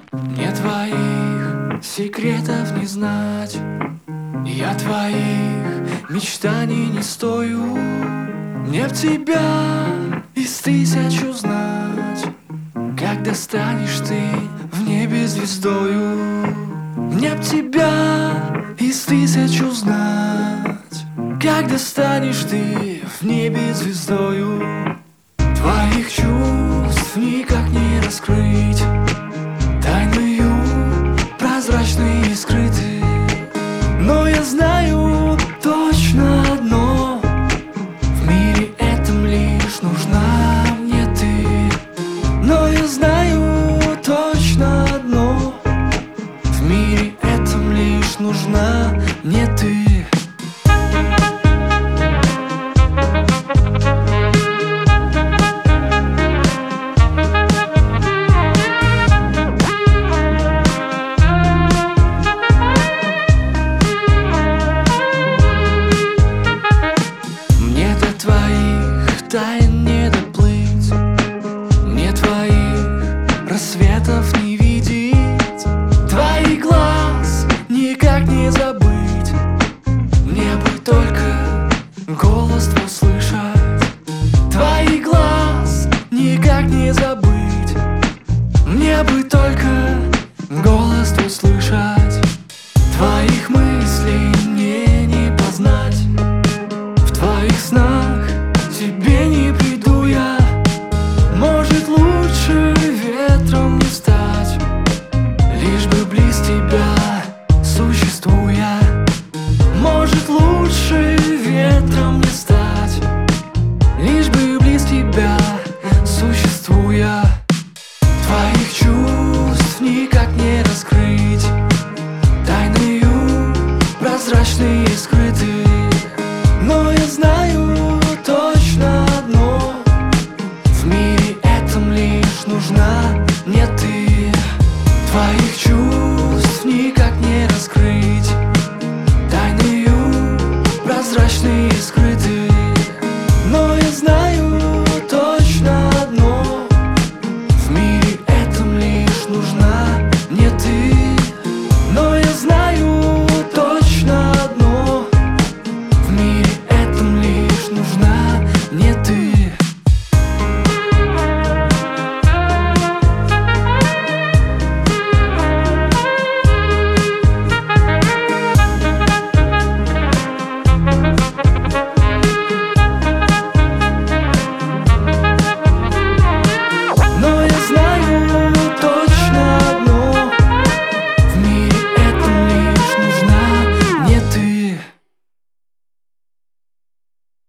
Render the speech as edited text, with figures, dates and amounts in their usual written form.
Мне твоих секретов не знать, я твоих мечтаний не стою. Мне в тебя из тысяч узнать, как достанешь ты в небе звездою. Мне в тебя из тысяч узнать, как достанешь ты в небе звездою. Твоих чувств никак не раскрыть, тайную, прозрачные и скрыты. Но я знаю точно одно: в мире этом лишь нужна мне ты. Но я знаю точно одно: в мире этом лишь нужна мне ты. Тайн не доплыть, мне твоих рассветов не видеть, твоих глаз никак не забыть. Мне бы только голос твой слышать, твоих глаз никак не забыть. Мне бы только голос твой слышать.